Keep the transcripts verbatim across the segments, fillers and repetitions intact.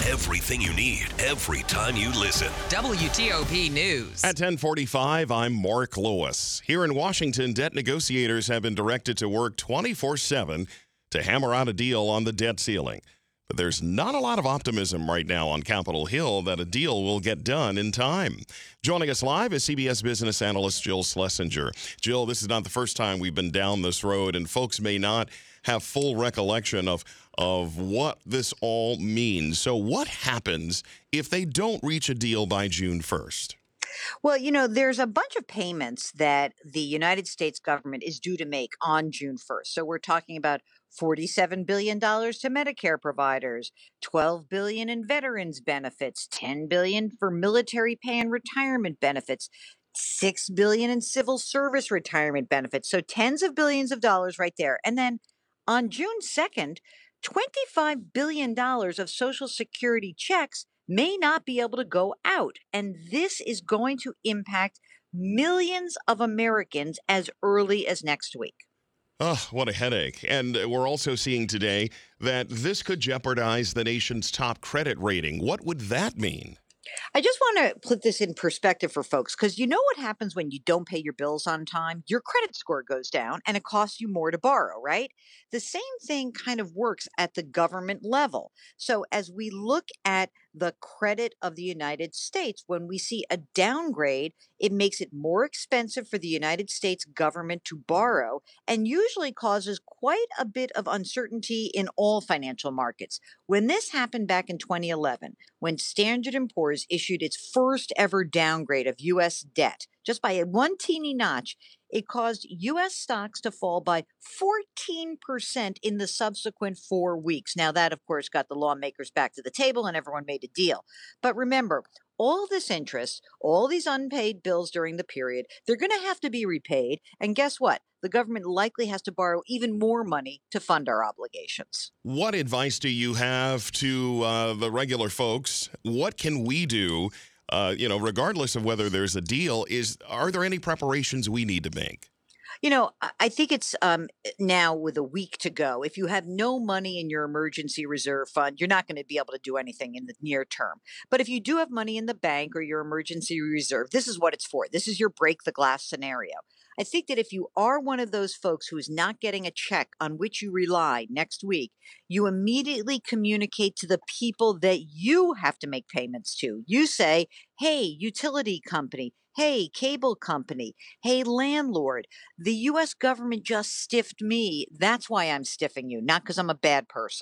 everything you need every time you listen. W T O P News. At ten forty-five, I'm Mark Lewis. Here in Washington, debt negotiators have been directed to work twenty-four seven to hammer out a deal on the debt ceiling. But there's not a lot of optimism right now on Capitol Hill that a deal will get done in time. Joining us live is C B S business analyst Jill Schlesinger. Jill, this is not the first time we've been down this road, and folks may not have full recollection of, of what this all means. So what happens if they don't reach a deal by June first? Well, you know, there's a bunch of payments that the United States government is due to make on June first. So we're talking about forty-seven billion dollars to Medicare providers, twelve billion dollars in veterans benefits, ten billion dollars for military pay and retirement benefits, six billion dollars in civil service retirement benefits. So tens of billions of dollars right there. And then on June second, twenty-five billion dollars of Social Security checks may not be able to go out. And this is going to impact millions of Americans as early as next week. Oh, what a headache. And we're also seeing today that this could jeopardize the nation's top credit rating. What would that mean? I just want to put this in perspective for folks, because you know what happens when you don't pay your bills on time? Your credit score goes down and it costs you more to borrow, right? The same thing kind of works at the government level. So as we look at the credit of the United States, when we see a downgrade, it makes it more expensive for the United States government to borrow and usually causes quite a bit of uncertainty in all financial markets. When this happened back in twenty eleven, when Standard and Poor's issued its first ever downgrade of U S debt, just by a one teeny notch, it caused U S stocks to fall by fourteen percent in the subsequent four weeks. Now, that, of course, got the lawmakers back to the table and everyone made a deal. But remember, all this interest, all these unpaid bills during the period, they're going to have to be repaid. And guess what? The government likely has to borrow even more money to fund our obligations. What advice do you have to uh, the regular folks? What can we do, uh, you know, regardless of whether there's a deal? Is are there any preparations we need to make? You know, I I think it's um, now with a week to go. If you have no money in your emergency reserve fund, you're not going to be able to do anything in the near term. But if you do have money in the bank or your emergency reserve, this is what it's for. This is your break the glass scenario. I think that if you are one of those folks who is not getting a check on which you rely next week, you immediately communicate to the people that you have to make payments to. You say, hey, utility company, hey, cable company, hey, landlord, the U S government just stiffed me. That's why I'm stiffing you, not because I'm a bad person.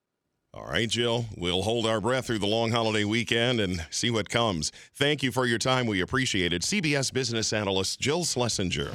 All right, Jill, we'll hold our breath through the long holiday weekend and see what comes. Thank you for your time. We appreciate it. C B S business analyst Jill Schlesinger.